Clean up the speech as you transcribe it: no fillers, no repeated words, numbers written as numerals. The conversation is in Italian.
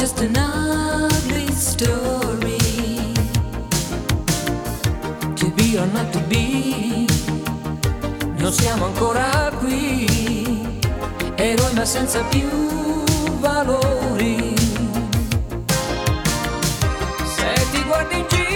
just an ugly story. To be or not to be, non siamo ancora qui, eroi ma senza più valori. Se ti guardi in